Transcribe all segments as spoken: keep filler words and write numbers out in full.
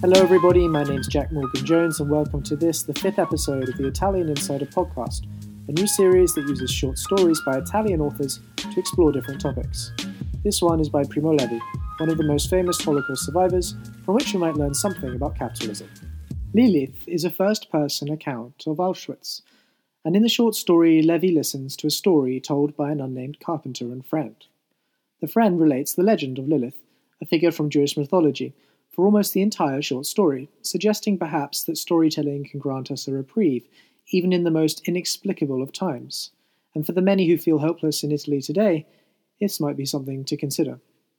Hello everybody, my name's Jack Morgan-Jones and welcome to this, the fifth episode of the Italian Insider podcast, a new series that uses short stories by Italian authors to explore different topics. This one is by Primo Levi, one of the most famous Holocaust survivors, from which you might learn something about capitalism. Lilith is a first-person account of Auschwitz, and in the short story, Levi listens to a story told by an unnamed carpenter and friend. The friend relates the legend of Lilith, a figure from Jewish mythology, for almost the entire short story, suggesting perhaps that storytelling can grant us a reprieve, even in the most inexplicable of times. And for the many who feel hopeless in Italy today, this might be something to consider.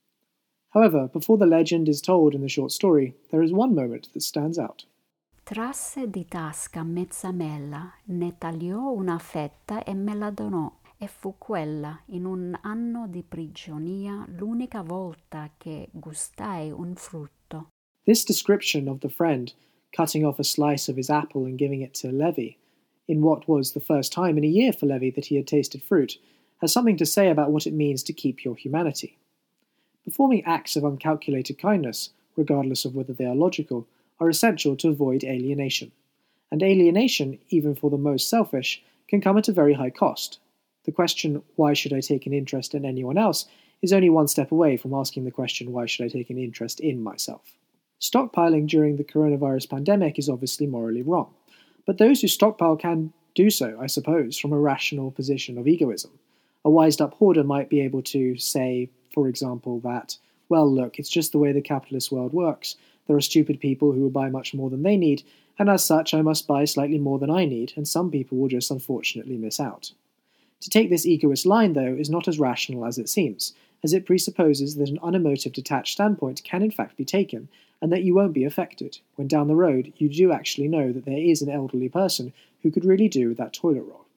However, before the legend is told in the short story, there is one moment that stands out. Trasse di tasca mezza mela, ne tagliò una fetta e me la donò, e fu quella, in un anno di prigionia, l'unica volta che gustai un frutto. This description of the friend cutting off a slice of his apple and giving it to Levi, in what was the first time in a year for Levi that he had tasted fruit, has something to say about what it means to keep your humanity. Performing acts of uncalculated kindness, regardless of whether they are logical, are essential to avoid alienation. And alienation, even for the most selfish, can come at a very high cost. The question, why should I take an interest in anyone else, is only one step away from asking the question, why should I take an interest in myself? Stockpiling during the coronavirus pandemic is obviously morally wrong, but those who stockpile can do so, I suppose, from a rational position of egoism. A wised-up hoarder might be able to say, for example, that, well, look, it's just the way the capitalist world works. There are stupid people who will buy much more than they need, and as such I must buy slightly more than I need, and some people will just unfortunately miss out. To take this egoist line, though, is not as rational as it seems, as it presupposes that an unemotive detached standpoint can in fact be taken, and that you won't be affected, when down the road you do actually know that there is an elderly person who could really do with that toilet roll.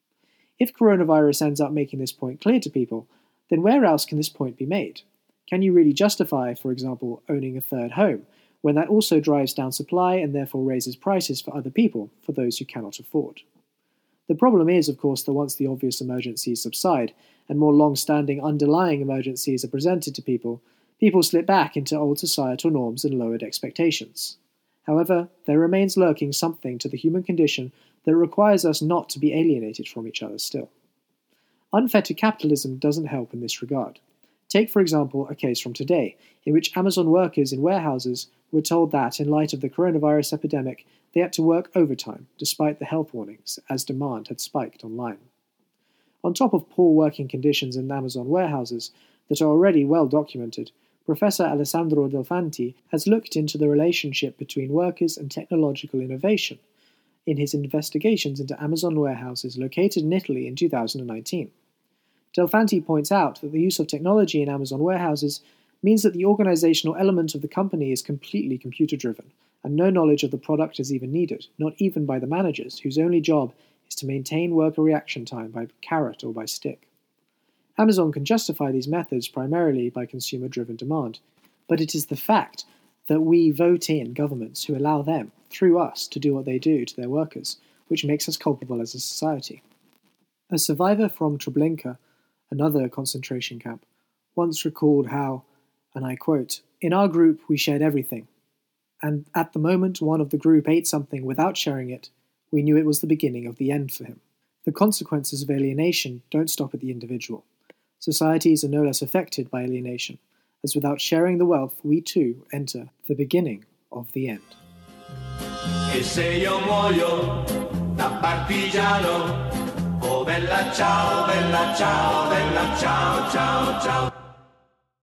If coronavirus ends up making this point clear to people, then where else can this point be made? Can you really justify, for example, owning a third home, when that also drives down supply and therefore raises prices for other people, for those who cannot afford? The problem is, of course, that once the obvious emergencies subside, and more long-standing underlying emergencies are presented to people, people slip back into old societal norms and lowered expectations. However, there remains lurking something to the human condition that requires us not to be alienated from each other still. Unfettered capitalism doesn't help in this regard. Take, for example, a case from today, in which Amazon workers in warehouses were told that, in light of the coronavirus epidemic, they had to work overtime, despite the health warnings, as demand had spiked online. On top of poor working conditions in Amazon warehouses that are already well documented, Professor Alessandro Delfanti has looked into the relationship between workers and technological innovation in his investigations into Amazon warehouses located in Italy in two thousand nineteen. Delfanti points out that the use of technology in Amazon warehouses means that the organizational element of the company is completely computer-driven, and no knowledge of the product is even needed, not even by the managers, whose only job is to maintain worker reaction time by carrot or by stick. Amazon can justify these methods primarily by consumer-driven demand, but it is the fact that we vote in governments who allow them, through us, to do what they do to their workers, which makes us culpable as a society. A survivor from Treblinka, another concentration camp, once recalled how, and I quote, "In our group we shared everything, and at the moment one of the group ate something without sharing it, we knew it was the beginning of the end for him." The consequences of alienation don't stop at the individual. Societies are no less affected by alienation, as without sharing the wealth, we too enter the beginning of the end. E se io muoio da partigiano, oh bella ciao, bella ciao, bella ciao, ciao, ciao.